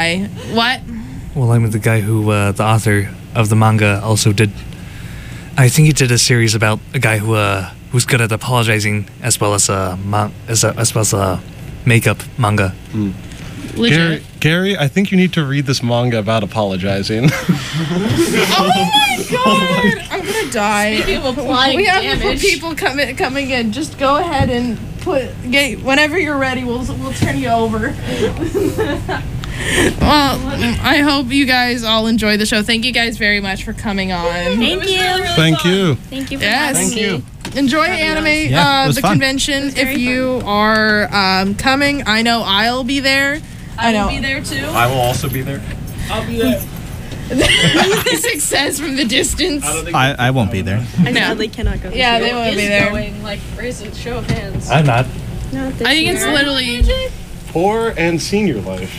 die. What? Well, I'm the guy who, the author of the manga, also did. I think he did a series about a guy who's good at apologizing as well as makeup manga. Gary, I think you need to read this manga about apologizing. Oh my god! I'm gonna die. Speaking of applying we have damage. people coming in. Just go ahead and whenever you're ready, we'll turn you over. Well, I hope you guys all enjoy the show. Thank you guys very much for coming on. Thank you. Thank you. Thank you for Yes. having Thank me. you. Enjoy anime, Yeah, it was the fun. convention. If you are coming, I know I'll be there. I know. I'll be there too. I will also be there. I'll be there. The success from the distance. I won't be there. I sadly cannot go. Yeah, they won't be there. Going, like, raise a show of hands. I'm not. Not this I think it's year. literally. Poor and senior life.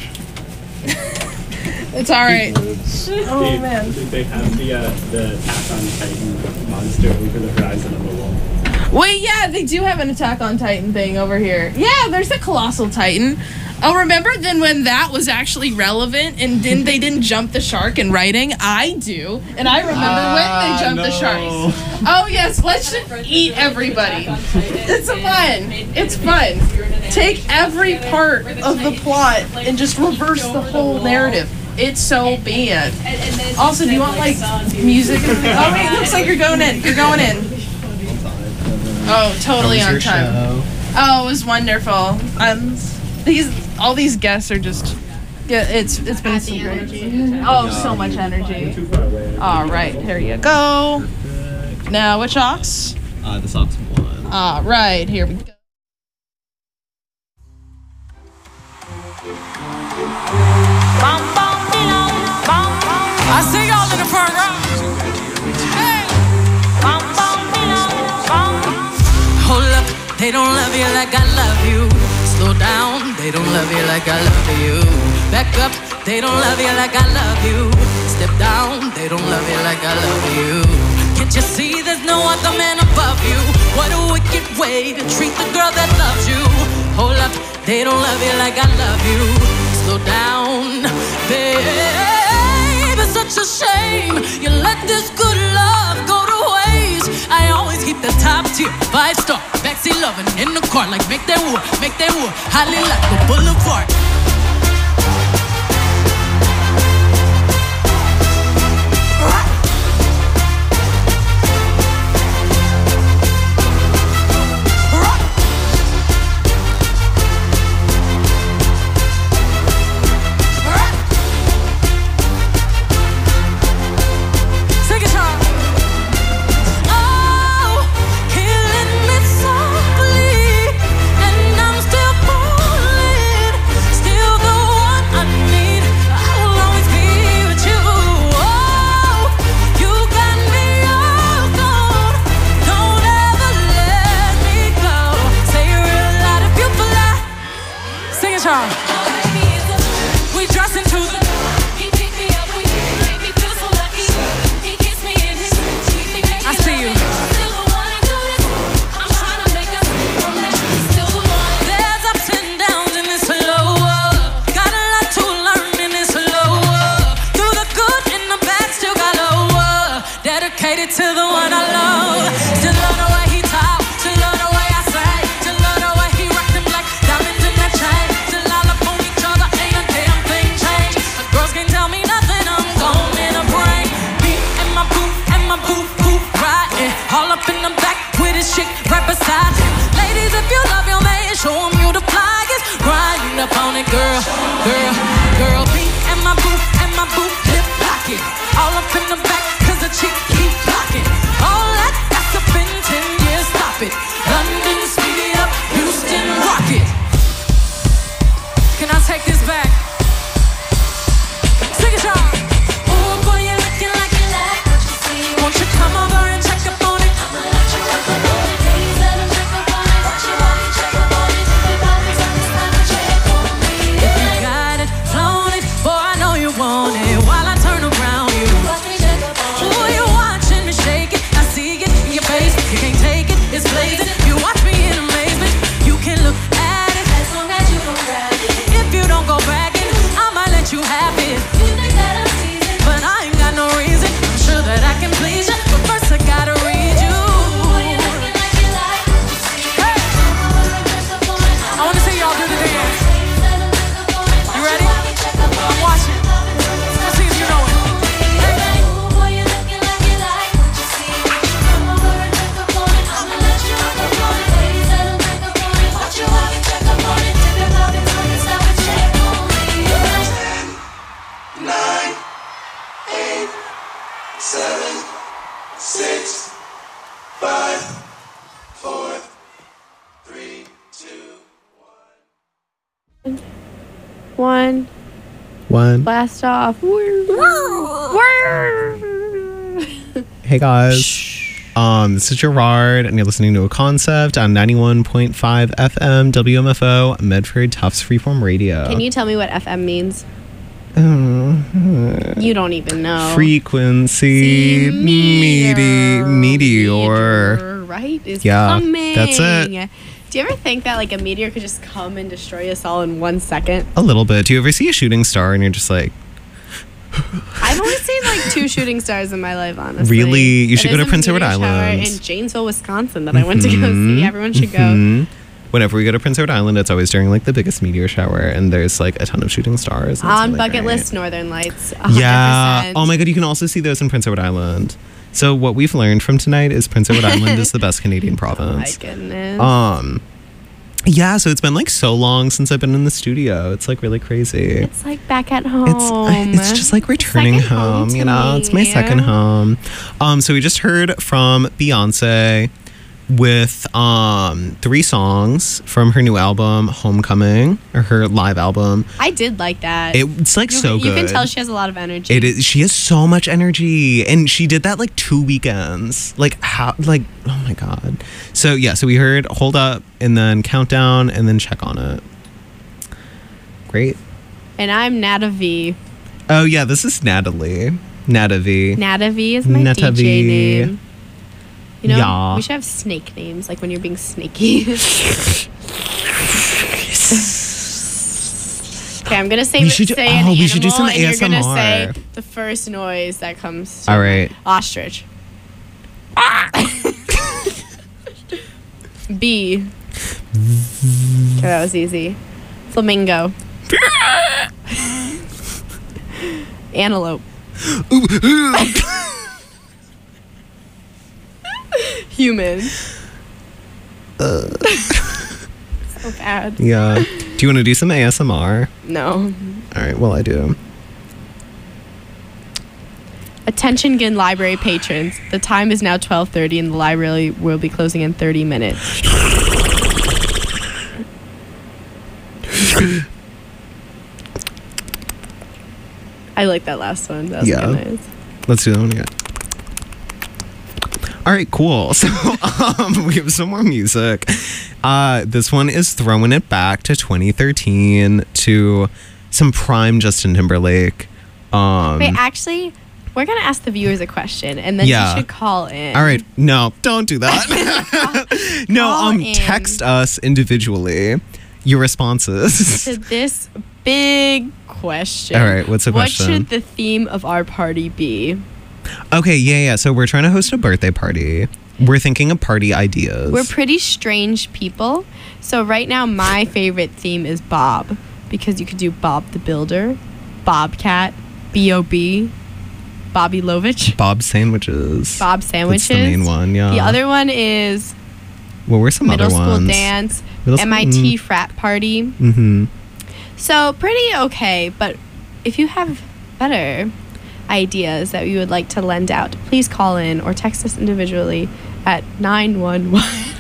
It's all right. Oh man. They have the Attack on Titan monster over the horizon on the wall. Wait, yeah, they do have an Attack on Titan thing over here. Yeah, there's a Colossal Titan. Oh, remember then when that was actually relevant and they didn't jump the shark in writing? I do. And I remember when they jumped the sharks. Oh, yes, let's just eat everybody. It's fun. It's fun. Take every part of the plot and just reverse the whole narrative. It's so bad. Also, do you want like music? Oh, wait, looks like you're going in. You're going in. Oh, totally on time. Oh, it was wonderful. All these guests are just. Yeah, it's been so great. Oh, so much energy. All right, here you go. Now, which ox? The socks one. All right, here we go. I see y'all in the program. Hey. Hold up, they don't love you like I love you. Slow down, they don't love you like I love you. Back up, they don't love you like I love you. Step down, they don't love you like I love you. Can't you see there's no other man above you? What a wicked way to treat the girl that loves you. Hold up, they don't love you like I love you. Slow down, babe. It's such a shame you let this good love go to waste. I always keep the top tier, 5-star, backseat loving in the car, like make that wood, highly like the boulevard. happy. But I ain't got no reason. I'm sure that I can please you. But first I gotta read you. Hey. I wanna see y'all do the dance. You ready? I'm watching. Let's see if you know it. One. Blast off. Hey guys. This is Gerard, and you're listening to A Concept on 91.5 FM WMFO Medford Tufts Freeform Radio. Can you tell me what FM means? You don't even know. Frequency meteor. Right? Is coming. That's it. Do you ever think that like a meteor could just come and destroy us all in 1 second? A little bit. Do you ever see a shooting star and you're just like... I've only seen like 2 shooting stars in my life, honestly. Really? You should go to There's a Prince Edward meteor shower Island. in Janesville, Wisconsin that I went to go see. Everyone should go. Whenever we go to Prince Edward Island, it's always during like the biggest meteor shower, and there's like a ton of shooting stars. And On really bucket great. list, Northern Lights. 100%. Yeah. Oh my god, you can also see those in Prince Edward Island. So what we've learned from tonight is Prince Edward Island is the best Canadian province. Oh my goodness. Yeah, so it's been like so long since I've been in the studio. It's like really crazy. It's like back at home. It's just like returning Second home home, you to know? me. It's my second home. So we just heard from Beyonce with 3 songs from her new album, Homecoming, or her live album. I did like that. It's like so good. You can tell she has a lot of energy. It is. She has so much energy, and she did that like 2 weekends. Like how? Like oh my god. So yeah. So we heard Hold Up, and then Countdown, and then Check on It. Great. And I'm Nata V. Oh yeah, this is Natalie. Nata V. Nata V is my Nata DJ V. name. You know, Yeah. we should have snake names, like when you're being snaky. Okay, I'm gonna say We should do- say an oh, we animal, should do some and you're gonna say ASMR. the first noise that comes. To All right. Ostrich. B. Okay, that was easy. Flamingo. Antelope. Human. So bad. Yeah. Do you want to do some ASMR? No. All right. Well, I do. Attention Gin Library patrons. The time is now 12:30 and the library will be closing in 30 minutes. I like that last one. That was Yeah. kinda nice. Let's do that one again. All right, cool. So we have some more music. This one is throwing it back to 2013 to some prime Justin Timberlake. Wait, actually, we're gonna ask the viewers a question, and then Yeah. you should call in. All right, no, don't do that. No, Call in. text us individually your responses. To this big question. All right, what's the question? What should the theme of our party be? Okay, yeah. So we're trying to host a birthday party. We're thinking of party ideas. We're pretty strange people. So right now, my favorite theme is Bob, because you could do Bob the Builder, Bobcat, B.O.B., Bobby Lovich, Bob sandwiches. Bob Sandwiches. That's the main one, yeah. The other one is What were some Middle other School ones? Dance, Middle school- MIT Frat Party. Mm-hmm. So pretty okay, but if you have better ideas that you would like to lend out, please call in or text us individually at 911.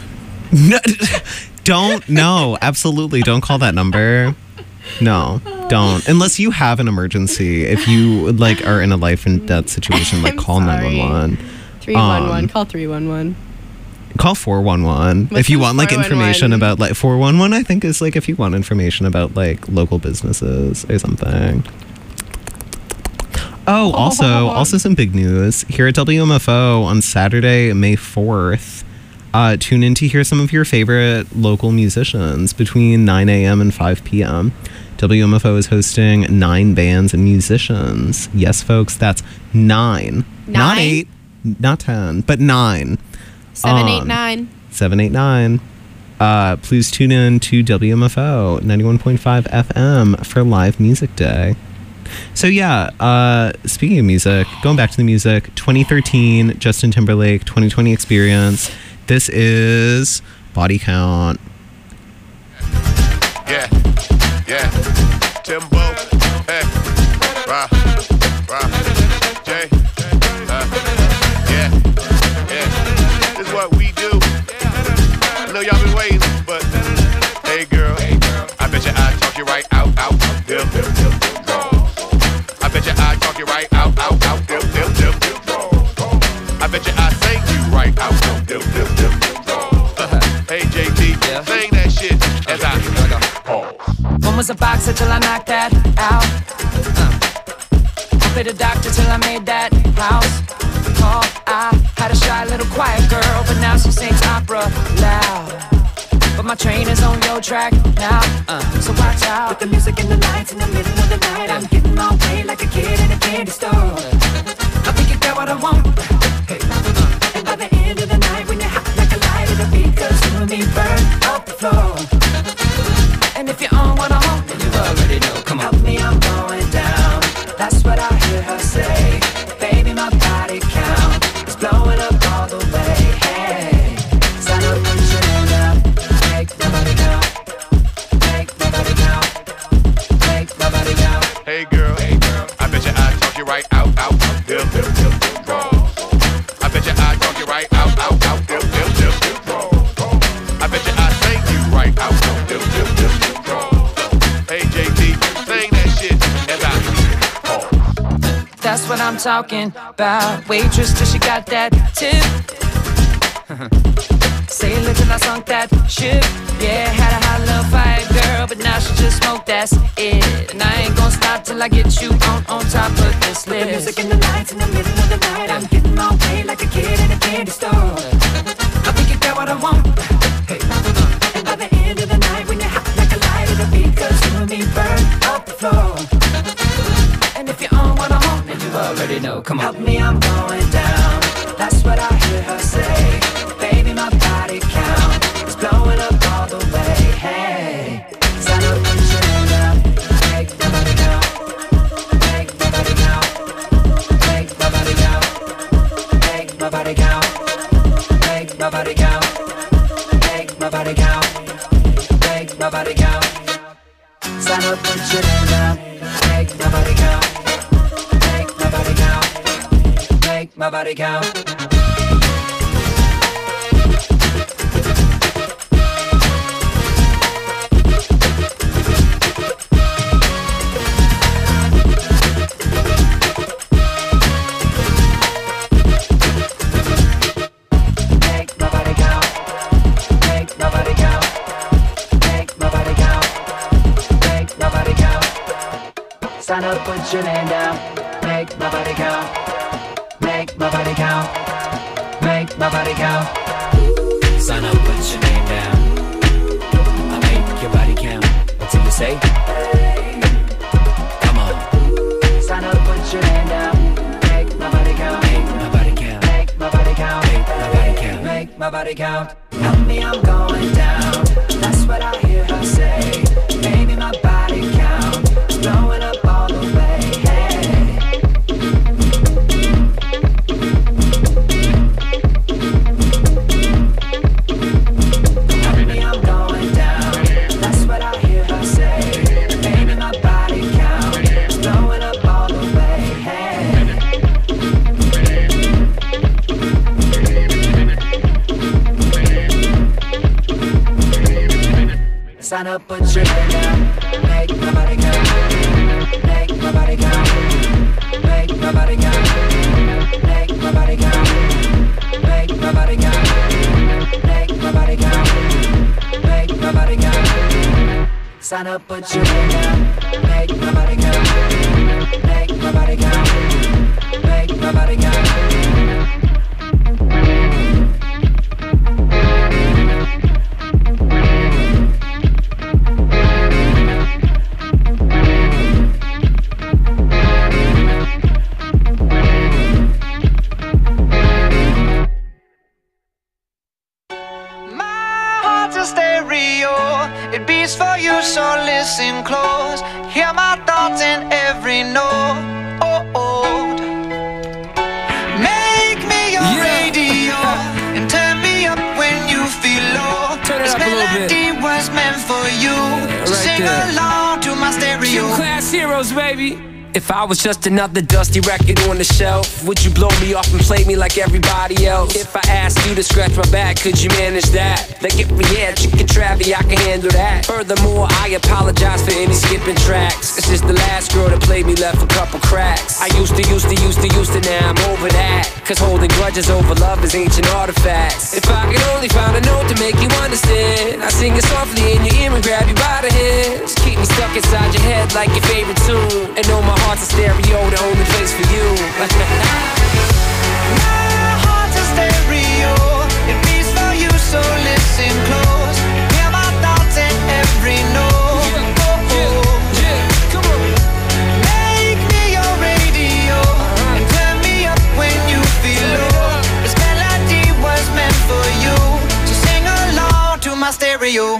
No, absolutely. Don't call that number. No, don't. Unless you have an emergency. If you like are in a life and death situation, like I'm call sorry. 911. 311. Call 311. Call 411 What's if you the want like 411? information about like 411. I think is like if you want information about like local businesses or something. Oh, also some big news here at WMFO on Saturday, May 4th. Tune in to hear some of your favorite local musicians between 9 a.m. and 5 p.m. WMFO is hosting 9 bands and musicians. Yes, folks, that's 9. Not 8, not 10, but 9. 789. 789. Please tune in to WMFO 91.5 FM for Live Music Day. So yeah, speaking of music, going back to the music, 2013 Justin Timberlake 2020 experience. This is Body Count. Yeah, yeah, Timbo, hey, Ra, Jay, yeah, this is what we do. I know y'all been waiting, but hey girl, I bet your I talk you right out, dip. I bet your I talk you right out, dip. I bet your I sing you right out, dip. Hey JT, sing that shit as I pause. One was a boxer till I knocked that out. I played a doctor till I made that house. Oh, I had a shy little quiet girl, but now she sings opera loud. But my train is on your track now, so watch out. With the music and the lights in the middle of the night, I'm getting my way like a kid in a candy store. I think you got what I want. And by the end of the night, when you're hot like a light in the beat, 'cause you and me burn up the floor. And if you're on what I want, then you already know. Come on. Help me, I'm going down. That's what I hear her say. Baby, my body count is blowing up all the way. Hey, sign up, put your hand up. Make my body count. Make my body count. Make my body count. Hey girl, I bet your I talk you right out, dip. I bet your I talk you right out, dip. I bet your I sing you right out, dip. Hey JT, sing that shit as I pause. That's what I'm talking about. Waitress till she got that tip. Sailor till I sunk that ship. Yeah, had a hot little fight, girl, but now she just smoked, that's it. And I ain't gonna stop till I get you on top of this With the list. music and the lights in the middle of the night, I'm getting my way like a kid in a candy store. I think you got what I want. And by the end of the night, when you're hot like a light in the beat, 'cause you and me burn up the floor. And if you're on what I want, then you already know. Come on. Help me, I'm going down. That's what I hear her say. Baby, my body count is blowing up all the way. Hey, sign up, put your hand up. Make my body count. Make my body count. Make my body count. Make my body count. Make my body count. Make my body count. Make my body count. Sign up, put your hand up. Make my body count. Make my body count. Make my body count. Sign up, put your name down. Make my body count. Make my body count. Make my body count. Sign up, put your name down. I'll make your body count. Until you say, come on. Sign up, put your name down. Make my body count. Make my body count. Make my body count. Make my body count. Make my body count. Help me, I'm going down. That's what I hear her say. Baby, my body count is blowing up all the way. Hey. Help me, I'm going down. That's what I hear her say. Baby, my body count is blowing up all the way. Hey. Sign up, put your name down. Make my body count. Make my body count. Make my body count. Make my body count. Make my body count. Make my body count. Make my body count. Sign up, put your name down. Make my body count. Make my body count. Make my body count. every note. Make me your radio and turn me up when you feel low. This melody was meant for you. So sing along to my stereo. Class heroes, baby. If I was just another dusty record on the shelf, would you blow me off and play me like everybody else? If I asked you to scratch my back, could you manage that? Like if we had chicken Travie, I can handle that. Furthermore, I apologize for any skipping tracks. It's just the last girl that played me left a couple cracks. I used to, now I'm over that. Cause holding grudges over love is ancient artifacts. If I could only find a note to make you understand, I sing it softly in your ear and grab you by the hands. Keep me stuck inside your head like your favorite tune. And know my heart's a stereo, the only place for you. My heart's a stereo, it beats for you, so listen close. Hear my thoughts in every note. Come on. Make me your radio and turn me up when you feel low. This melody was meant for you, so sing along to my stereo.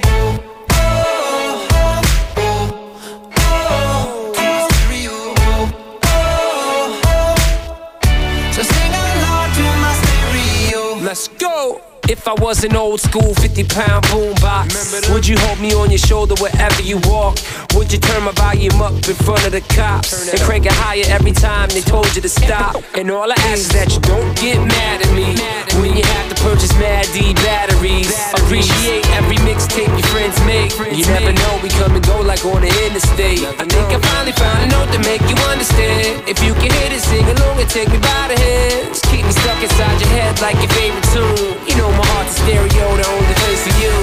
Let's go! If I was an old school 50-pound boombox, would you hold me on your shoulder wherever you walk? Would you turn my volume up in front of the cops and crank it higher every time they told you to stop? And all I ask is that you don't get mad at me when you have to purchase Mad D batteries. Appreciate every mixtape your friends make. You never know, we come and go like on the interstate. I think I finally found a note to make you understand. If you can hit it, sing along and take me by the hands. Keep me stuck inside your head like your favorite tune. You know my heart's a stereo, the only place for you.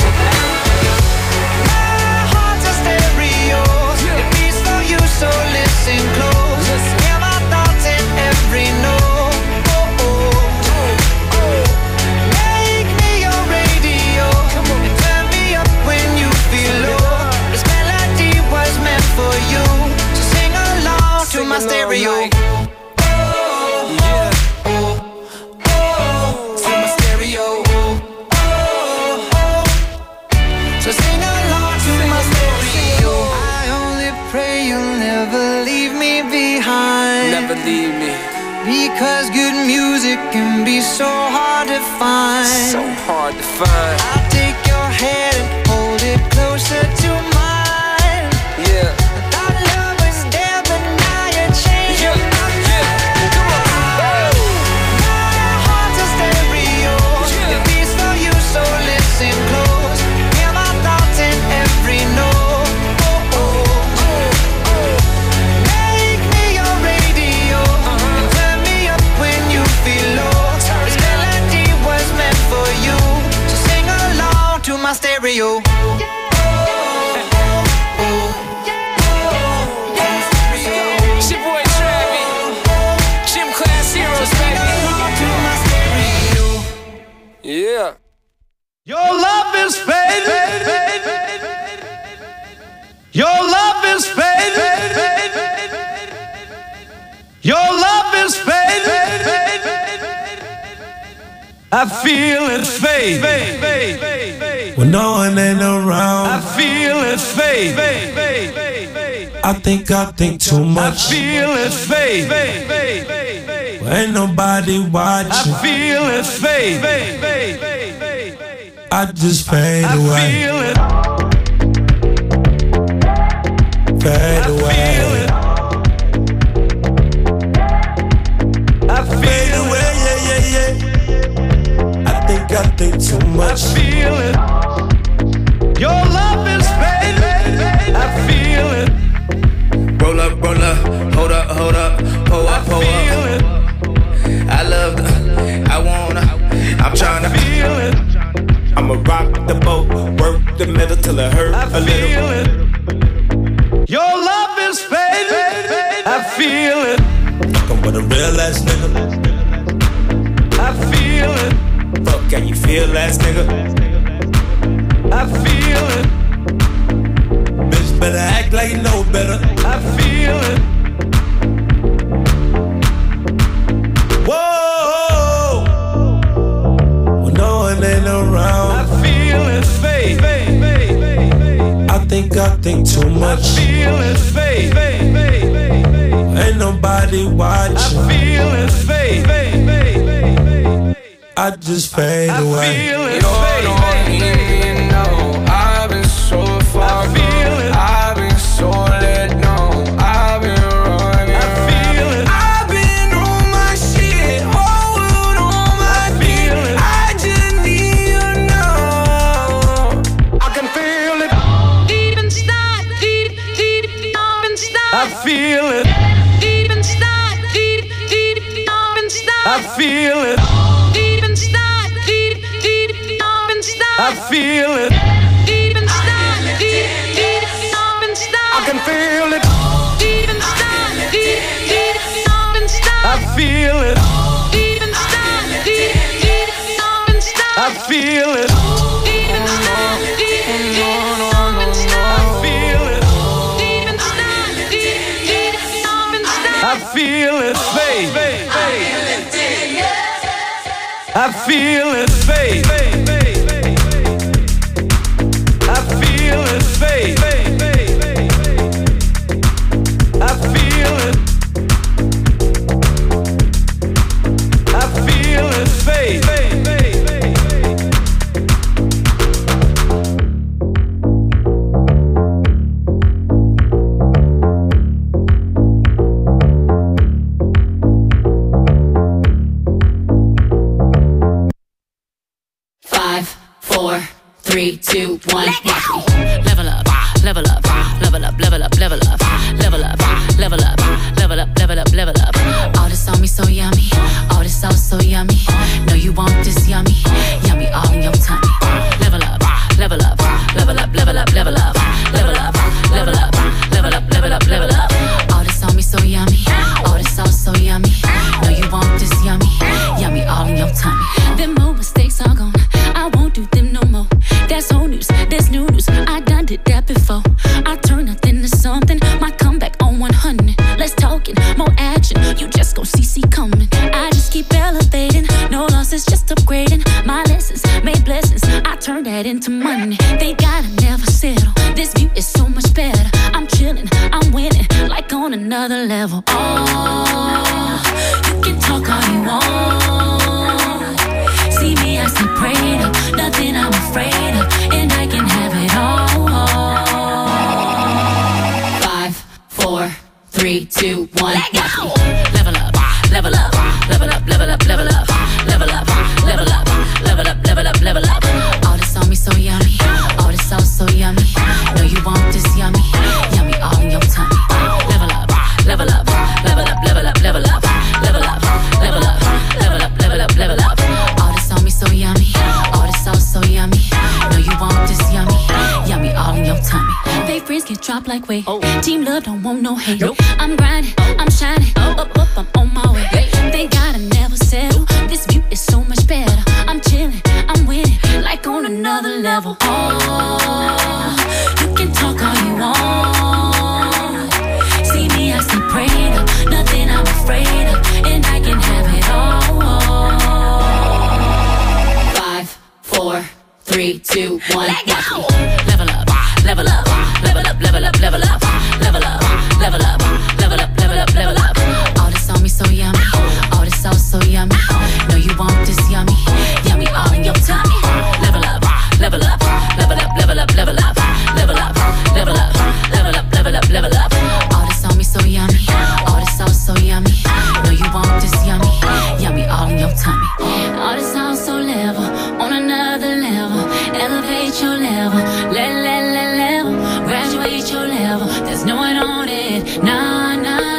My heart's a stereo, it beats for you, so listen close. Hear my thoughts in every note. Make me your radio and turn me up when you feel low. This melody was meant for you, so sing along to my stereo. So sing along to my stereo. I only pray you'll never leave me behind. Never leave me. Because good music can be so hard to find. So hard to find. I'll take your hand and hold it closer to mine. Yeah. Our love was there, but now you're changing my mind. Come on. My heart's a stereo. It beats for you, so listen close. Hear my thoughts in every note. Make me your radio and turn me up when you feel low. This melody was meant for you, so sing along to my stereo. It's your boy Travie. Gym Class Heroes, baby. Yeah. Your love is fading. Your love is fading. Your love is fading. I feel it fade. When no one ain't around, I feel it fade. I think too much. I feel it fade. Ain't nobody watching. I feel it fade. I just fade I away. feel it. Fade away. I feel Fade away, yeah. I think too much. I feel it. Your love is fading. I feel it. Roll up, hold up, pull up, pull up. I love I wanna, I'm tryna feel it. I'ma rock the boat, work the middle till it hurt I a little. feel it. Your love is fading. I feel it. Fuckin' with a real ass nigga. I feel it. Fuck, can you feel ass nigga? I feel it. Bitch better act like you know better. I feel it. Whoa, when no one ain't around, I feel it fade. I think too much. I feel it fade. ain't nobody watching. I feel it fade. I just fade away. I feel it fade. I've been so far gone. I've been so let go. I've been running. I feel it. I've been on my shit. Whole world on my feet. I just need you to know. I can feel it. Deep inside, deep inside. I feel it. Deep inside, deep inside. I feel it. Deep inside, deep inside. I feel it. Deep inside, deep inside. I can feel it. Deep inside, deep inside. I feel it. Deep inside, deep inside. I feel it. Deep inside, deep inside. I feel it. Deep inside, deep inside. I feel it. Fade. I feel it fade. I feel it fade. I feel it. I feel it fade. Three, two, one, watch me. Level up, level up, level up, level up, level up, level up, level up, level up, level up, level up. All this on me so yummy, all this sauce so yummy. Know you want this yummy, yummy all in your tummy. Level up, level up, level up, level up, level up, level up, level up, level up, level up, level up. All this on me so yummy, all this sauce so yummy. Know you want this yummy, yummy all in your tummy. Them old mistakes are gone, I won't do them no more. That's old news, that's new news. I done did that before. I turn nothing to something. My comeback on 100. Let's talk it, more action. You just gon' see coming. I just keep elevating. No losses, just upgrading. My lessons made blessings. I turn that into money. They gotta never settle. This view is so much better. I'm chilling, I'm winning, like on another level. Oh, you can talk all you want. See me, I stay prayed up. Nothing I'm afraid of, and I can have it all. 5, 4, 3, 2, 1. Watch me. Level up, level up, level up, level up, level up, level up, level up, level up, level up, level up. All this on me so yummy, all this sauce so yummy. Know you want this yummy, yummy all in your tummy. Level up, level up, level up, level up, level up, level up, level up, level up, level up, level up. All this on me so yummy, all this sauce so yummy. Know you want this yummy, yummy all in your tummy. Fake friends get dropped like weight. Team love don't want no hate. I'm grinding, I'm shining, up, I'm on my way. They gotta never settle. This view is so much better. I'm chilling, I'm winning, like on another level. Oh, you can talk all you want. See me, I stay prayed up. Nothing I'm afraid of, and I can have it all. 5, 4, 3, 2, 1. Watch me. Level up, level up, level up, level up, level up, level up, level up, level up, level up, level up. All this on me so yummy, all this sauce so yummy. Know you want this yummy, yummy all in your tummy. Level up, level up, level up, level up, level up, level up, level up, level up, level up, level up. All this on me so yummy, all this sauce so yummy. Know you want this yummy, yummy all in your tummy. All this sauce so level, on another level. Elevate your level, level. Graduate your level, there's no one on it. Nah.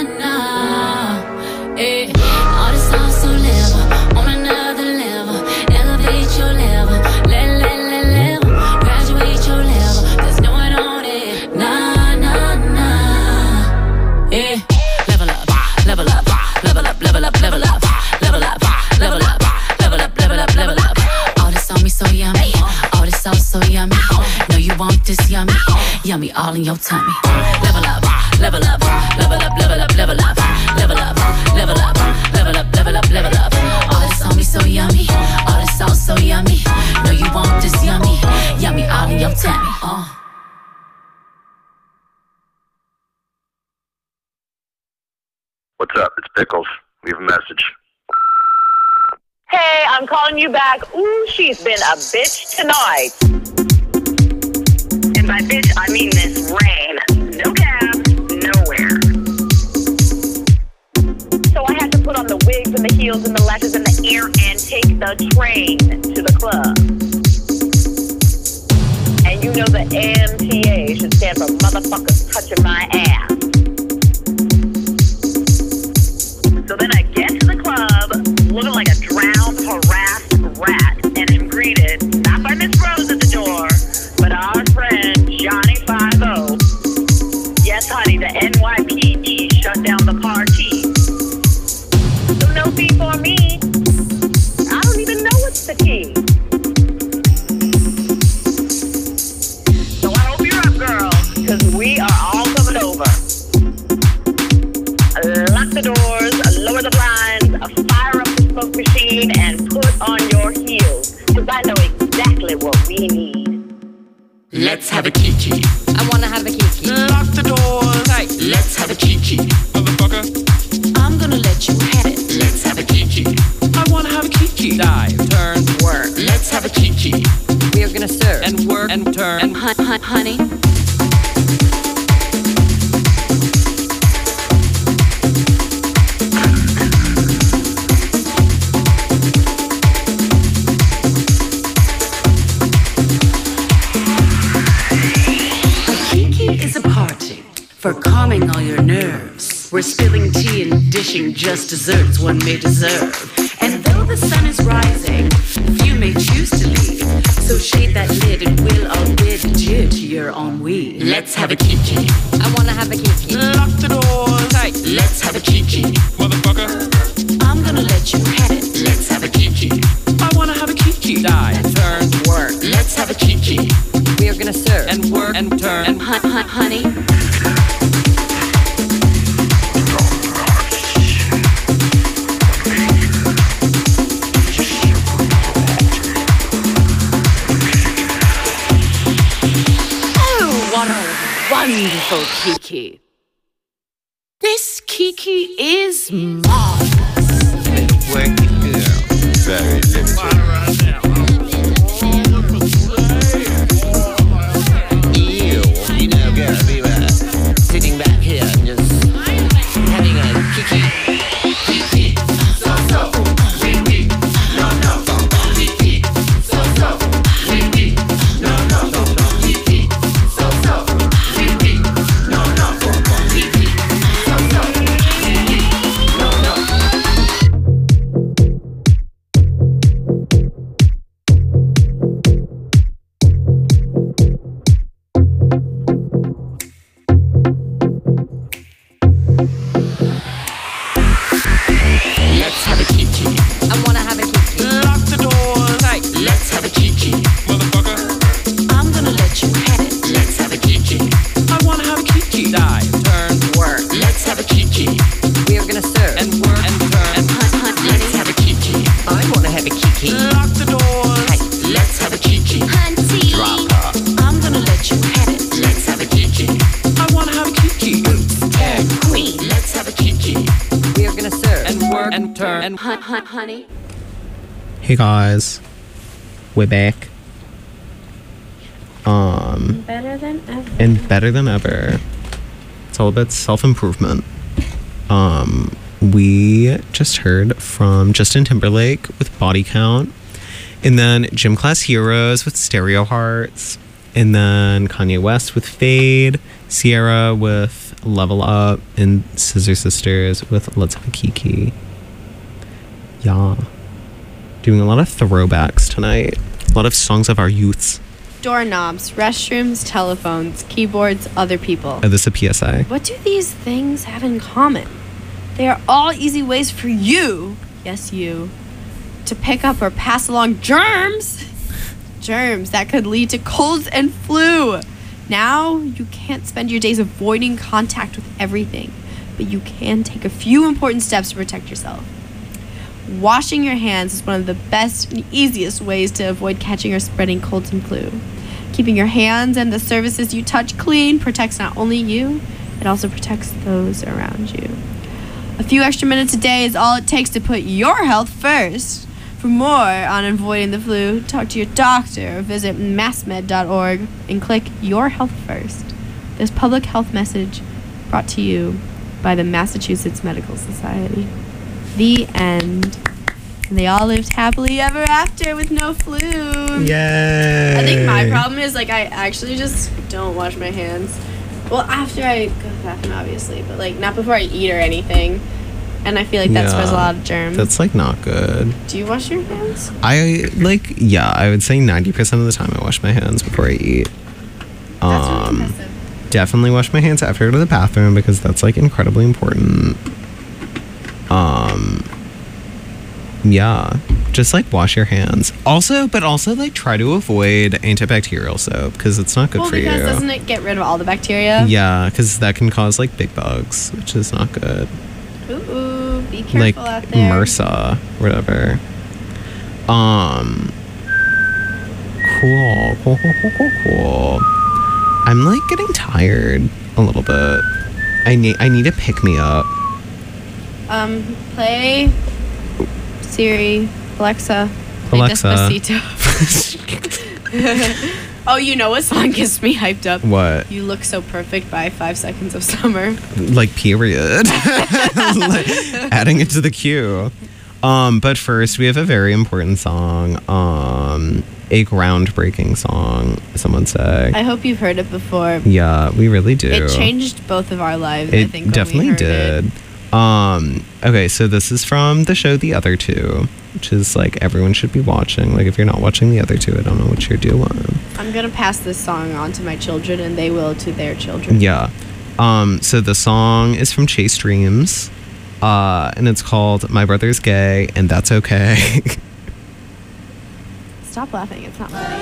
Eh. All this sauce so level, on another level. Elevate your level, level. Graduate your level, there's no one on it. Nah. Eh. Level up, level up, level up, level up, level up, level up, level up, level up, level up, level up. All this on me so yummy, all this sauce so yummy. Know you want this yummy, yummy all in your tummy. Level up, level up, level up, level up, level up, level up, level up, level up, level up, level up. All this on me so yummy, all this sauce so yummy. Know you want this yummy, yummy all in your tummy. What's up? It's Pickles. Leave a message. Hey, I'm calling you back. Ooh, she's been a bitch tonight. And by bitch, I mean this rain. No cab, nowhere. So I had to put on the wigs and the heels and the lashes and the ear and take the train to the club. And you know the MTA should stand for motherfuckers touching my ass. So then I get to the club, looking like a drowned, harassed rat, and am greeted, not by Miss Rose at the door, but our friend, Johnny 5-0. Yes, honey, the NYPD shut down the party. So no fee for me. I don't even know what's the key. So I hope you're up, girl, because we are all coming over. Lock the doors, lower the blinds, fire up the smoke machine, and put on your heels, because I know exactly what we need. Let's have a kiki. I wanna have a kiki. Lock the doors. Hey, let's have a kiki. Motherfucker. I'm gonna let you have it. Let's have a kiki. I wanna have a kiki. Dive, turn, work. Let's have a kiki. We are gonna serve and work and turn and honey. Is a party for calming all your nerves. We're spilling tea and dishing just desserts one may deserve. And though the sun is rising, few may choose to leave. So shade that lid and we'll all bid adieu to your ennui. Let's have a kiki. I wanna have a kiki. Lock the doors. Hey, let's have a kiki. Motherfucker. I'm gonna let you have it. Let's have a kiki. I wanna have a kiki. Dive, turn, work. Let's have a kiki. We are gonna serve and work and turn and honey. Oh, what a wonderful kiki. This kiki is marvelous. Working girl. Very limited. You know, girl, we were sitting back here and just having a kiki. Kiki, so, wee, no, kiki, so, wee, no, kiki, so, wee, no, kiki, Let's have a kiki. I wanna have a kiki. Lock the doors. Hey, let's have a kiki. Motherfucker. I'm gonna let you have it. Let's have a kiki. I wanna have a kiki. Dive, turn, work. Let's have a kiki. We are gonna serve and work and turn and let's have a kiki. I wanna have a kiki. Lock the doors. Hey, let's have a kiki. Hunty. Drop her. I'm gonna let you have it. Let's have a kiki. I wanna have a kiki. And queen. Let's have a kiki. We are gonna serve and work and turn and honey. Hey guys, we're back. Better than ever. And better than ever. It's all about self-improvement. We just heard from Justin Timberlake with Body Count, and then Gym Class Heroes with Stereo Hearts, and then Kanye West with Fade, Sierra with Level Up, and Scissor Sisters with Let's Have a Kiki. Yeah. Doing a lot of throwbacks tonight. A lot of songs of our youths. Doorknobs, restrooms, telephones, keyboards, other people. Oh, this is a PSA. What do these things have in common? They are all easy ways for you, yes you, to pick up or pass along germs. Germs that could lead to colds and flu. Now, you can't spend your days avoiding contact with everything, but you can take a few important steps to protect yourself. Washing your hands is one of the best and easiest ways to avoid catching or spreading colds and flu. Keeping your hands and the surfaces you touch clean protects not only you, it also protects those around you. A few extra minutes a day is all it takes to put your health first. For more on avoiding the flu, talk to your doctor or visit massmed.org and click Your Health First. This public health message brought to you by the Massachusetts Medical Society. The end. And they all lived happily ever after with no flu. Yay. I think my problem is, like, I actually just don't wash my hands. Well, after I go to the bathroom, obviously, but, like, not before I eat or anything. And I feel like that spreads a lot of germs. That's, like, not good. Do you wash your hands? I would say 90% of the time I wash my hands before I eat. That's really impressive. Definitely wash my hands after I go to the bathroom because that's, like, incredibly important. Yeah, just, like, wash your hands. Also, like, try to avoid antibacterial soap because it's not good for you. Well, because doesn't it get rid of all the bacteria? Yeah, because that can cause, like, big bugs, which is not good. Ooh, be careful Like out there. MRSA, whatever. Cool. I'm, like, getting tired a little bit. I need to pick me up. Play Siri, Alexa, play Alexa. Despacito. Oh, you know what song gets me hyped up? What? You Look So Perfect by 5 Seconds of Summer. Like, period. Like, adding it to the queue. But first, we have a very important song. A groundbreaking song, some would say. I hope you've heard it before. Yeah, we really do. It changed both of our lives, I It think, when definitely we heard did. it. Okay, so this is from the show The Other Two, which is, like, everyone should be watching. Like, if you're not watching The Other Two, I don't know what you're doing. I'm going to pass this song on to my children, and they will to their children. Yeah. So the song is from Chase Dreams, and it's called My Brother's Gay, and That's Okay. Stop laughing. It's not funny.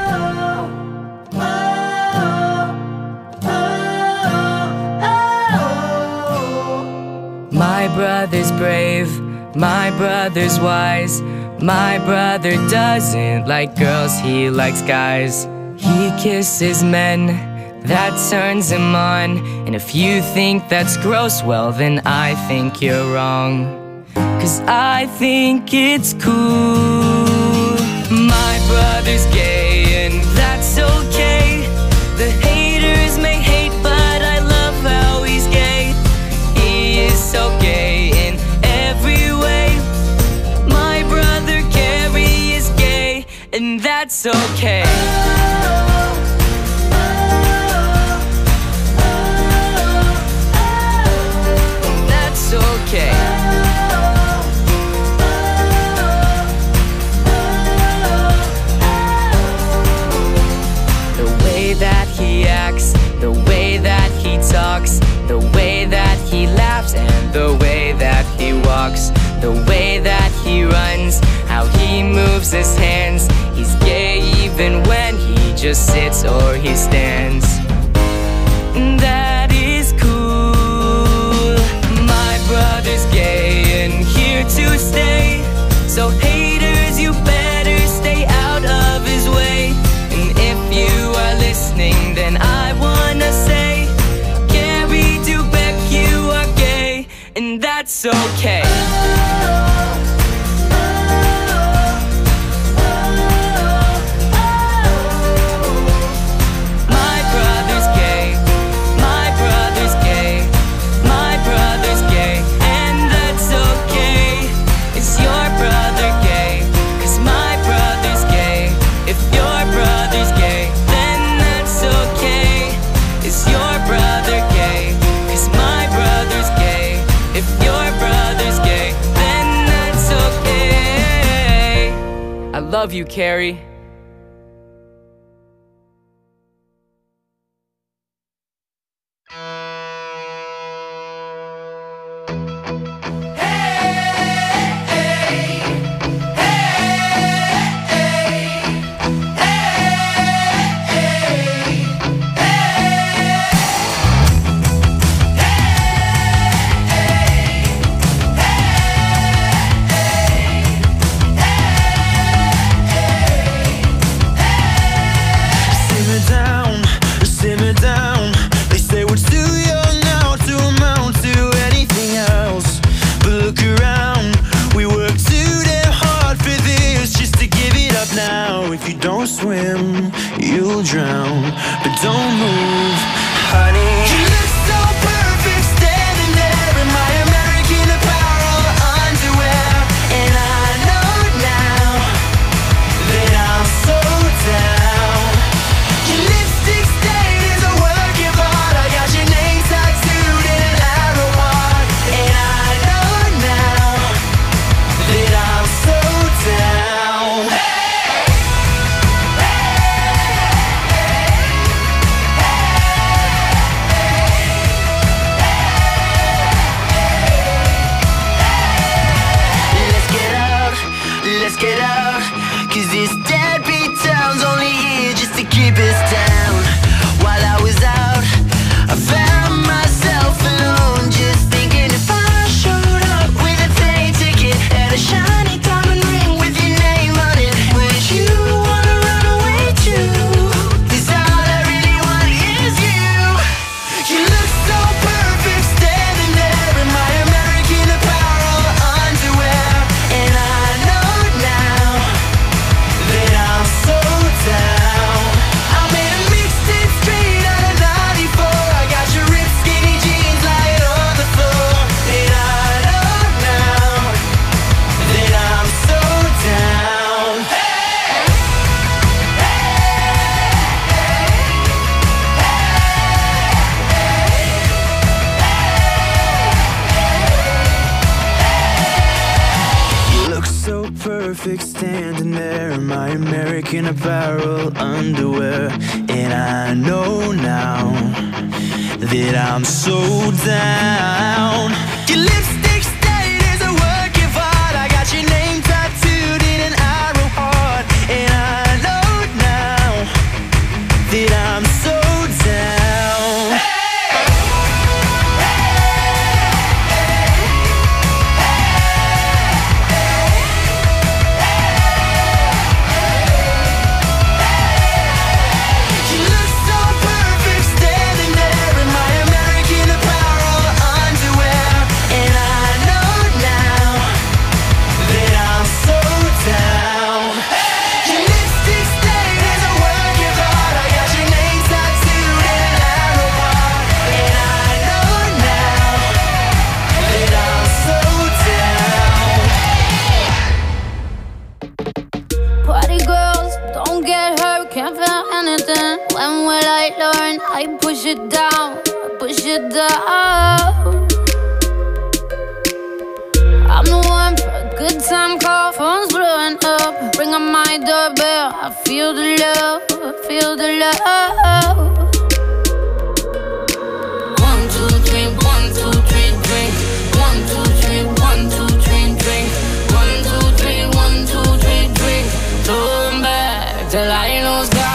My brother's brave, my brother's wise. My brother doesn't like girls, he likes guys. He kisses men, that turns him on. And if you think that's gross, well then I think you're wrong. 'Cause I think it's cool. My brother's gay and that's okay. The haters may hate, but I love how he's gay. He is so gay in every way. My brother Gary is gay, and that's okay. That's okay. The way that he acts, the way that he talks, the way that he laughs, and the way that he walks, the way that he runs, how he moves his hands. He's gay even when he just sits or he stands. That is cool. My brother's gay and here to stay. So haters, you better stay out of his way. And if you are listening, then I wanna say, Gary Dubeck, you are gay, and that's okay. My brother's gay, my brother's gay, my brother's gay, and that's okay. Is your brother gay? 'Cause my brother's gay. If your brother's gay, then that's okay. Is your brother gay? 'Cause my brother's gay. If your brother's gay, then that's okay. I love you, Carrie. perfect standing there in my American Apparel underwear. And I know now that I'm so down. Your lipstick stain is a work of art. I got your name tattooed in an arrow heart. And I know now that I'm so down. You look so perfect standing there in my American Apparel underwear. And I know now that I'm so down. Your lipstick stain is a work of art. I got your name tattooed in an arrow heart. And I know now that I'm so down. Party girls, don't get hurt, can't feel anything. When will I learn? I push it down, I push it down. I'm the one for a good time call, phone's blowing up. Ring on my doorbell, I feel the love, I feel the love. 1, 2, 3, 1, 2, 3, drink. 1, 2, 3, 1, 2, 3, drink. 1, 2, 3, 1, 2, 3, drink. Turn back till I lose God.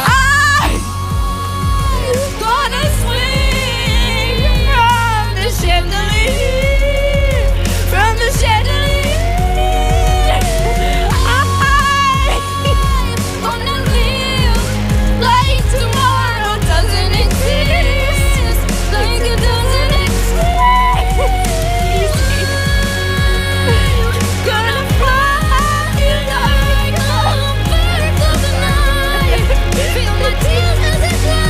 Gonna swing from the chandelier, from the chandelier. I'm gonna live like tomorrow doesn't exist, like it doesn't exist. Gonna fly like a bird of the night. Feel my tears as they fly.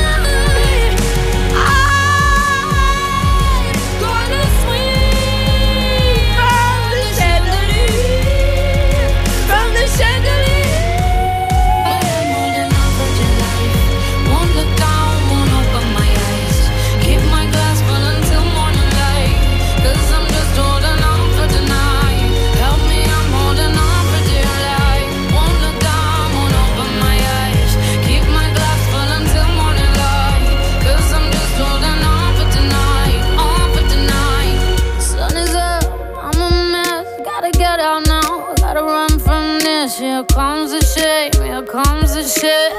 I'm gonna swing from the chandelier, from the chandelier. Holding on for your life. Won't look down, won't open my eyes. Keep my glass full until morning light. 'Cause I'm just holding on for tonight. Help me, I'm holding on for dear life. Won't look down, won't open my eyes. Keep my glass full until morning light. 'Cause I'm just holding on for tonight, on for tonight. Sun is up, I'm a mess. Gotta get out now, gotta run from this. Here comes the shame, here comes the shame.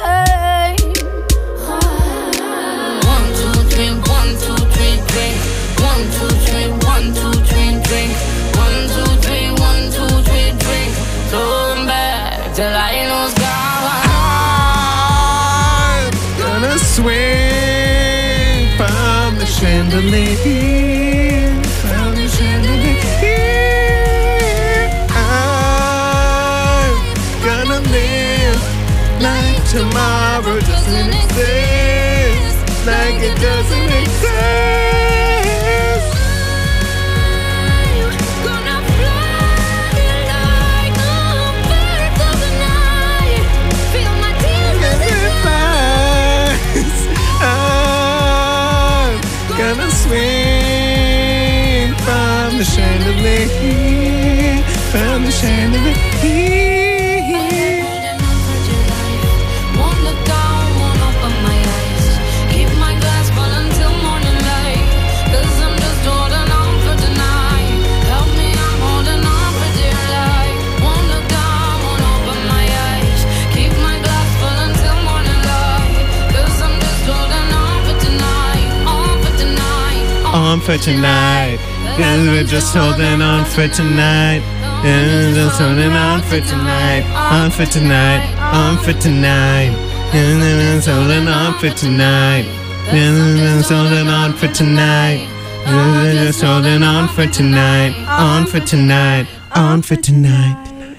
1, 2, 3, 1, 2, 3, drink. 1, 2, 3, 1, 2, 3, drink. 1, 2, 3, 1, 2, 3, drink. Turn back till I lose God. Gonna swing from the chandelier, from the chandelier. I'm gonna live like tomorrow doesn't exist, like it doesn't exist. Gonna fly like a bird of the night. Feel my tears as they fly. I'm gonna swing from the chandelier, from the chandelier. Won't look down, won't open my eyes. Keep my glass full until morning light. 'Cause I'm just holding on for tonight. Help me, I'm holding on for dear life. Won't look down, won't open my eyes. Keep my glass full until morning light. 'Cause I'm just holding on for tonight, on for tonight. On for tonight, 'cause we're just holding on for tonight. And just holding on for tonight, on for tonight, on for tonight. And then just holding on for tonight. And then just holding on for tonight. And then just holding on for tonight, on for tonight, on for tonight.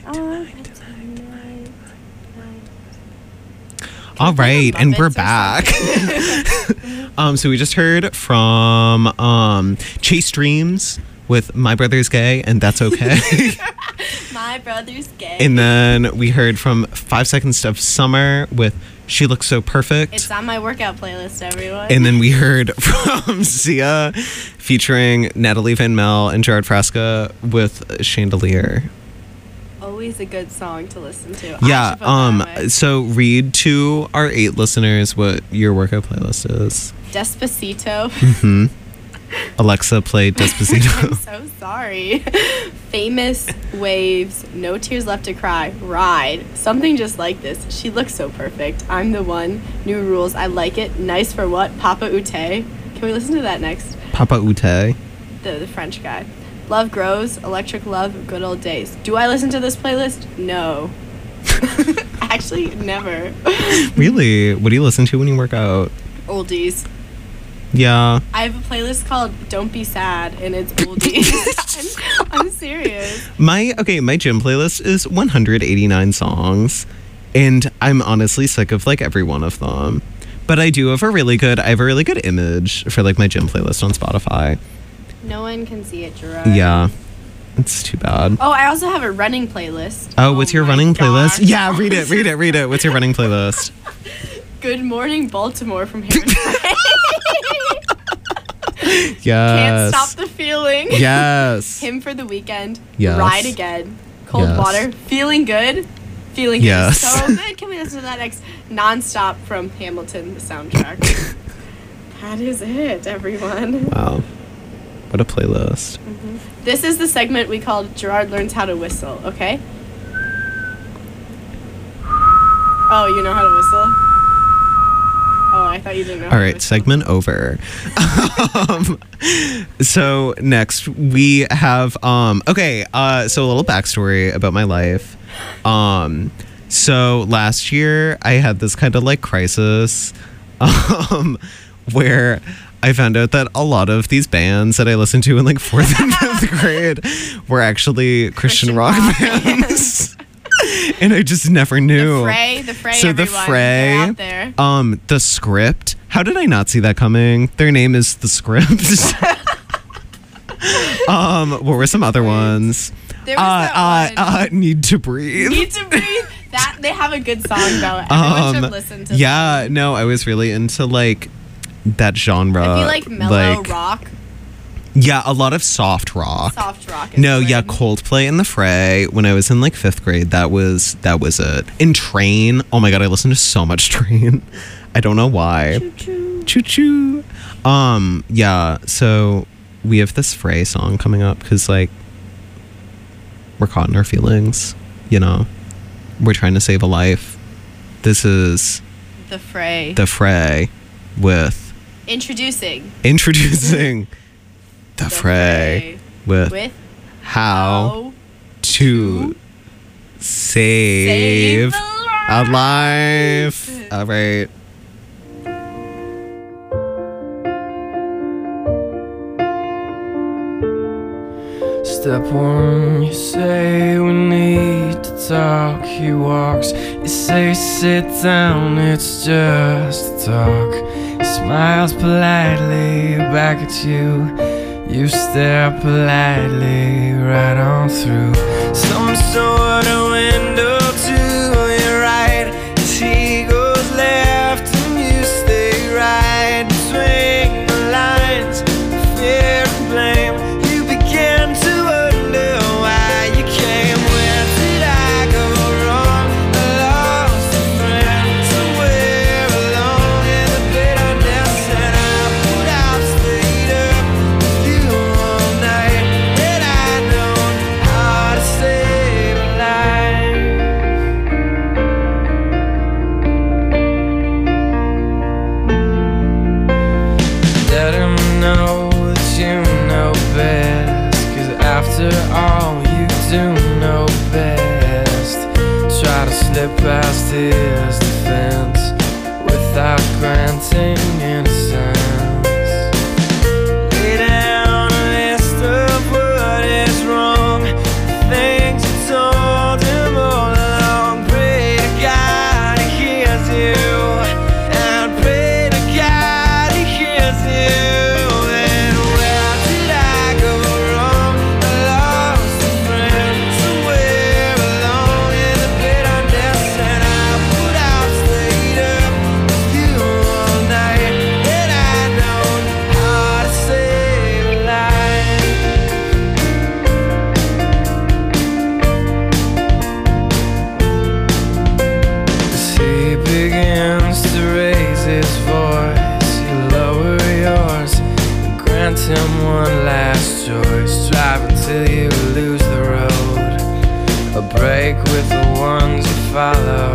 All right, and we're back. So we just heard from Chase Dreams with My Brother's Gay, and That's Okay. My brother's gay. And then we heard from 5 Seconds of Summer with She Looks So Perfect. It's on my workout playlist, everyone. And then we heard from Sia featuring Natalie Van Mel and Jared Frasca with Chandelier. Oh always a good song to listen to. I should put that away. So read to our 8 listeners what your workout playlist is. Despacito. Hmm. Alexa, play I'm Despacito. so sorry. Famous, Waves, No Tears Left to Cry, Ride, Something Just Like This, She Looks So Perfect, I'm the One, New Rules, I Like It, Nice for What, Papa Ute. Can we listen to that next? Papa Ute. The French guy. Love Grows, Electric Love, Good Old Days. Do I listen to this playlist? No. Actually, never. Really? What do you listen to when you work out? Oldies. Yeah. I have a playlist called Don't Be Sad, and it's oldies. I'm serious. My gym playlist is 189 songs, and I'm honestly sick of like every one of them. But I have a really good image for like my gym playlist on Spotify. No one can see it, Gerard. Yeah. It's too bad. Oh, I also have a running playlist. Oh, what's your running playlist? Yeah, read it. What's your running playlist? Good Morning Baltimore from Hairspray. Yes. Can't Stop the Feeling. Yes. Him for the Weekend. Yes. Ride Again. Cold Yes. Water. Feeling Good. Feeling Yes. Good. So good. Can we listen to that next? Nonstop from Hamilton, the soundtrack. That is it, everyone. Wow. What a playlist. This is the segment we called Gerard Learns How to Whistle, okay? Oh, you know how to whistle? Oh, I thought you didn't know. All right, segment over. So next we have so a little backstory about my life. So last year I had this kind of like crisis where I found out that a lot of these bands that I listened to in like 4th and 5th grade were actually Christian rock bands. And I just never knew. The Fray, so everyone, they're out there. The Script. How did I not see that coming? Their name is The Script. What were some other ones? There was that one. Need to Breathe. Need to Breathe. That they have a good song though. Everyone should listen to. Yeah, no, I was really into like that genre. If you like mellow rock. Yeah, a lot of soft rock. Soft rock. No, yeah, Coldplay and The Fray. When I was in like 5th grade, that was it. In Train, oh my god, I listened to so much Train. I don't know why. Choo choo. Yeah. So we have this Fray song coming up because like we're caught in our feelings. You know, we're trying to save a life. This is The Fray. The Fray with Introducing. The Fray with How to Save a Life. All right. Step one, you say we need to talk. He walks, you say sit down, it's just a talk. He smiles politely back at you. You stare politely right on through some sort of window to your right. As he goes left and you stay right between the lines of fear and blame. You begin to wonder why you came. Where did I go wrong? I lost a friend somewhere alone in the bitterness, and I put out stayed up with you all night. Had I known how to save a life. Let him know that you know best, 'cause after all you do know best. Try to slip past his defense without granting innocence. Lay down a list of what is wrong, the things you told him all along. Pray to God he hears you, and pray to God he hears you. And where did I go wrong? I lost a friend somewhere alone in the bitterness, and I put out stayed up with you all night. And till you lose the road, a break with the ones you follow.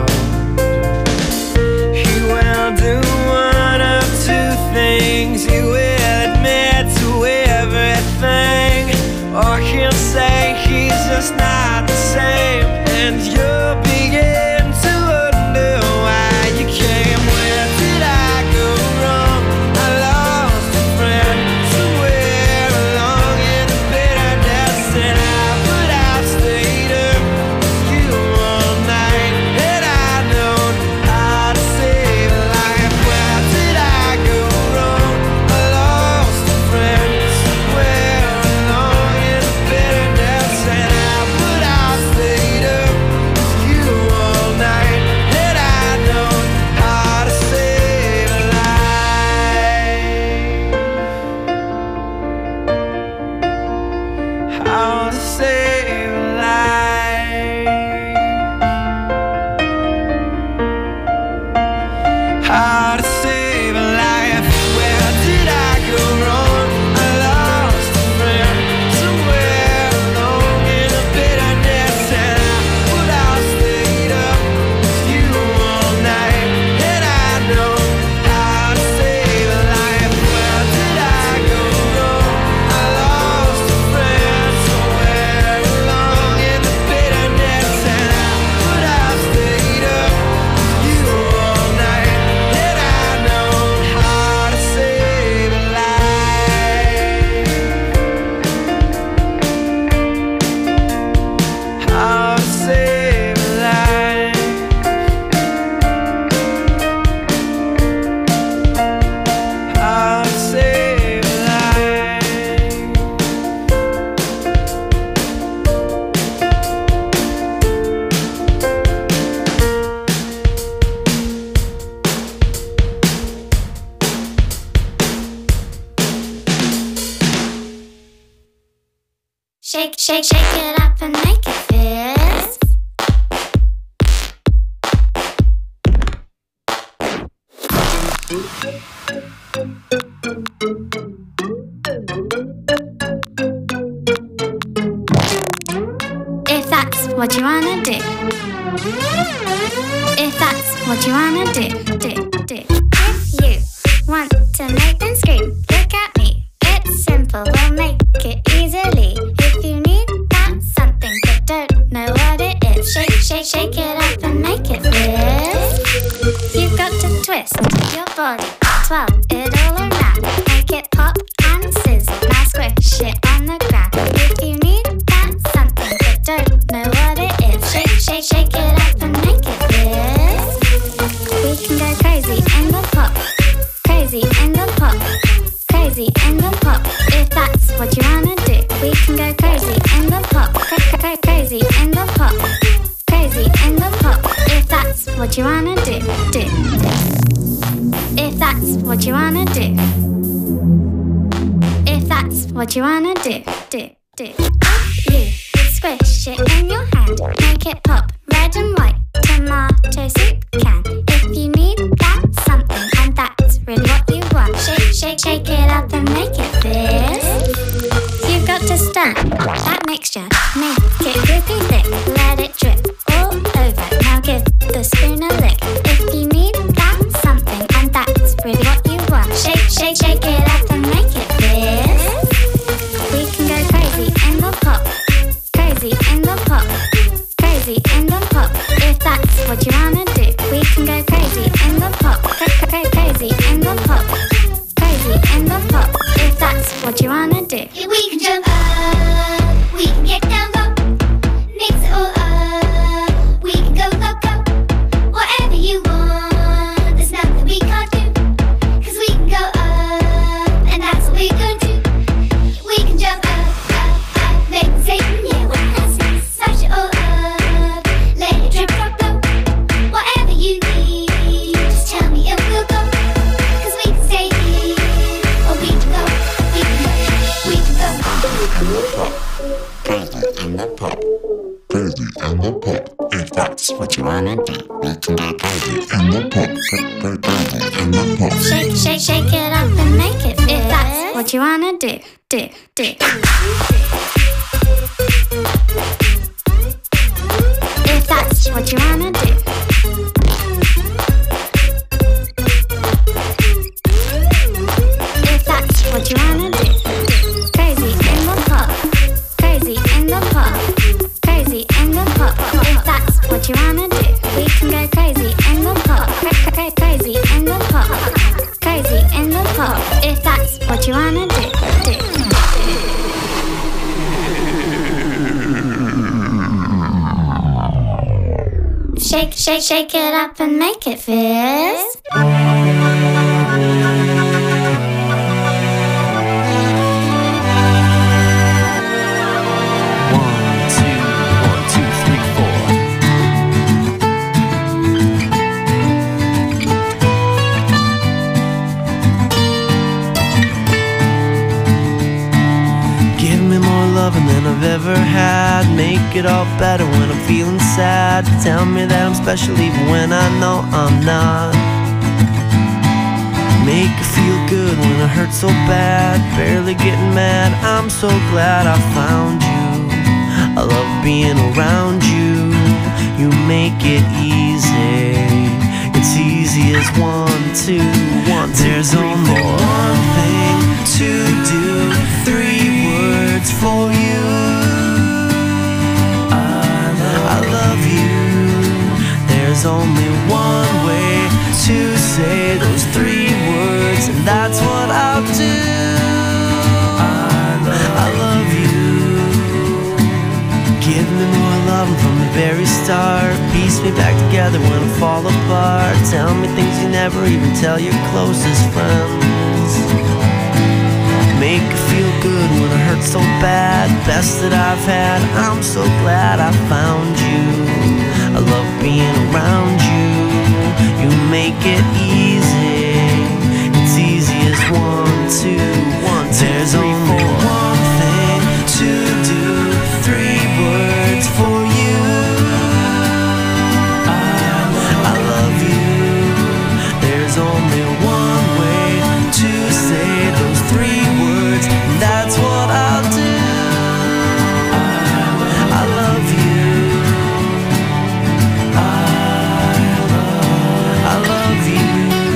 He will do one of two things. He will admit to everything, or he'll say he's just not the same, and you'll begin to wonder why you came. Where did I go wrong? I lost a friend somewhere along in the bitterness, and but I stayed up with you all night, and I know how to save a life. Where did I go wrong? I lost a friend somewhere along in the bitterness, and but I stayed up with you all night, and I know how to save a life. How to save a life. How to save a life. Where did I go wrong? I lost a friend somewhere along in the bitterness, and but I stayed up with you all night, and I know how to save a life. Where did I go wrong? I lost a friend somewhere along in the bitterness, and but I stayed up with you all night, and I know how to save a life. How to save a life. How to save a life. Shake, shake, shake it up and make it fizz. If that's what you wanna do. If that's what you wanna do. If you want to make them scream, look at me. It's simple, we'll make it easily. If you need that something but don't know what it is, shake, shake, shake it up and make it fizz. You've got to twist your body, twirl it all around, make it pop and sizzle. Now squish it on the ground. If you need that something but don't know what it is, shake, shake, shake it up and make it fizz. We can go crazy in the pop, crazy in the pop, crazy in the pop. If that's what you wanna do, we can go crazy in the pop, crazy in the pop, crazy in the pop. If that's what you wanna do. If that's what you wanna do. If that's what you wanna do. You squish it in your hand, make it pop, red and white, tomato soup can. If you need that something, and that's really what you want, shake, shake, shake it up and make it fizz. You've got to stir that mixture, make it drippy thick, let it drip all over. Now give the spoon a lick. If you need that something, and that's really what you want, shake, shake, shake it up and make it fizz. We can go crazy in the pop, crazy in the pop, crazy in the pop. If that's what you wanna do, we can go crazy in the pop, crazy in the pop, crazy in the pop. If that's what you wanna do. We can jump up, we can get down low, mix it all up, we can go, go, go. Whatever you want, there's nothing we can't do, 'cause we can go up, and that's what we're gonna do. We can jump up, up, up, make it say, yeah, we're dancing. Smash it all up, let it drip, drop low. Whatever you need, just tell me and we'll go, 'cause we can stay here, or we can go, we can go, we can go. Crazy in the pop, crazy in the pop. If that's what you wanna do, we can go crazy in the pop, crazy in the pop. Shake, shake, shake it up and make it fizz. If that's what you wanna do. shake, shake, shake it up and make it fizz. Give me more loving than I've ever had. Make it all better when I'm feeling sad. Tell me that I'm special even when I know I'm not. Make it feel good when I hurt so bad. Barely getting mad, I'm so glad I found you. I love being around you. You make it easy. It's easy as 1, 2, 1, 2, There's 3, only 4. One thing to do. 3 words for you. I love you. There's only one way to say those 3 words, and that's what I'll do. I love you. Give me more love from the very start. Piece me back together when I fall apart. Tell me things you never even tell your closest friends. Make it feel good when I hurt so bad. Best that I've had, I'm so glad I found you. I love being around you. You make it easy. It's easy as 1, 2, 1, 2, There's 3, only 4. One thing to do. 3 words for you. I love you. There's only one way to say those 3 words. That's what I'll do. I love you. I love you.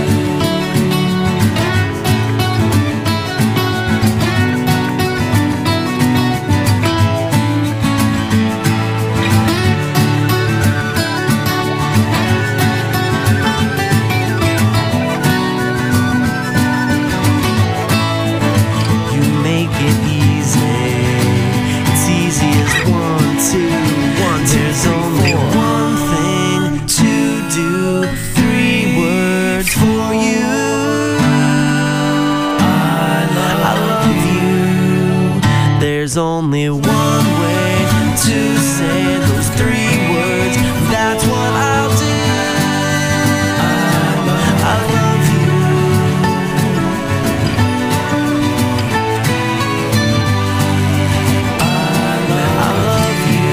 There's only one thing to do. 3 words for you. I love you. There's only one way to say those 3 words. That's what I'll do. I love you. I love you.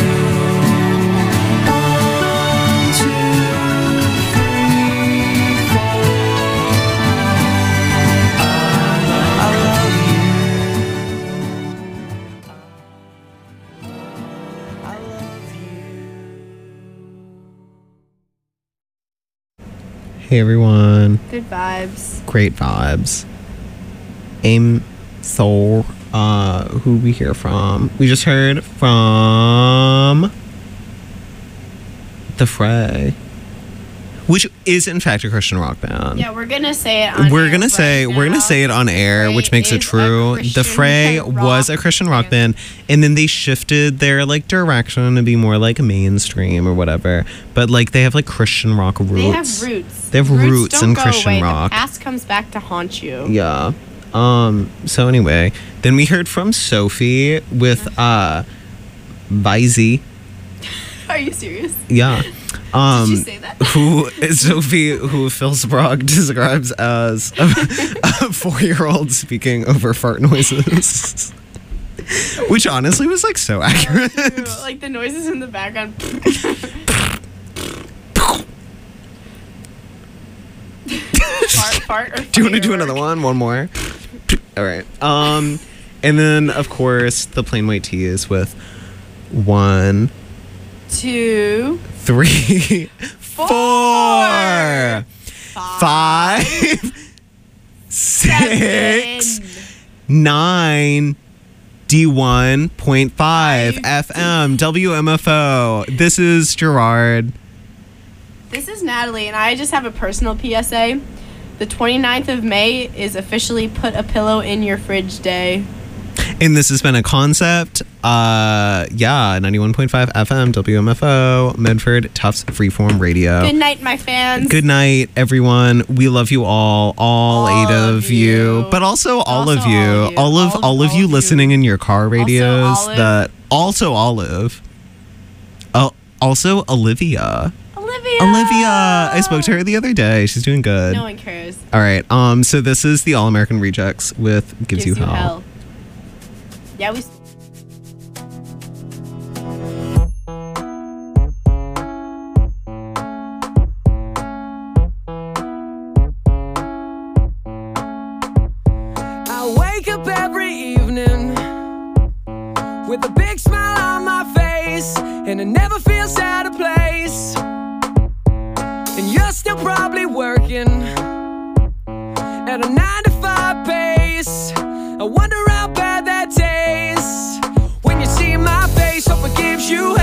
Hey everyone. Good vibes. Great vibes. Aim Soul, who we hear from? We just heard from The Fray, which is in fact a Christian rock band. Yeah, we're gonna say it on We're air gonna right say now. we're gonna say it on air, which makes it true. The Fray was a Christian rock band, and then they shifted their like direction to be more like mainstream or whatever. But like they have like Christian rock roots. They have roots. They have roots don't in go Christian away. rock. The past comes back to haunt you. Yeah. So anyway, then we heard from Sophie with Vizy. Are you serious? Yeah. Did you say that? Who is Sophie, who Phil Sprague describes as a 4-year-old speaking over fart noises. Which honestly was like so accurate. Like the noises in the background. fart or Do you want to do another one? One more? All right. And then of course the Plain White Tees with 1, 2, 3, 4, 5, 6, 9, D1.5 FM WMFO. This is Gerard. This is Natalie, and I just have a personal PSA. The 29th of May is officially Put a Pillow in Your Fridge Day. And this has been a concept. 91.5 FM, WMFO, Medford, Tufts Freeform Radio. Good night, my fans. Good night, everyone. We love you all 8 of you, but also all of you, all of you listening in your car radios. Also Olive. Also Olivia. Olivia. I spoke to her the other day. She's doing good. No one cares. All right. So this is the All American Rejects with Gives You Hell. Yeah, we. I wake up every evening with a big smile on my face, and it never feels out of place. And you're still probably working at a 9-to-5 pace. I wonder how bad that tastes when you see my face. Hope it gives you